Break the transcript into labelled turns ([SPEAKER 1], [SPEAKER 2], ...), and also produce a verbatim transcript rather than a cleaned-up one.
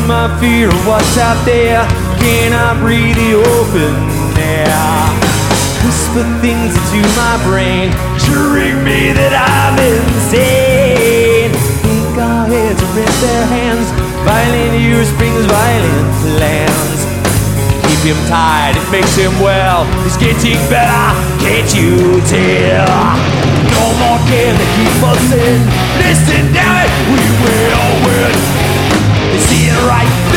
[SPEAKER 1] my fear of what's out there. Cannot breathe the open air. Whisper things into my brain, assuring me that I'm insane. Think our heads are in their hands, violent ears brings violent plans. Keep him tied, it makes him well. He's getting better, can't you tell? No more can they keep us in. Listen, damn it, we will win. They see it right.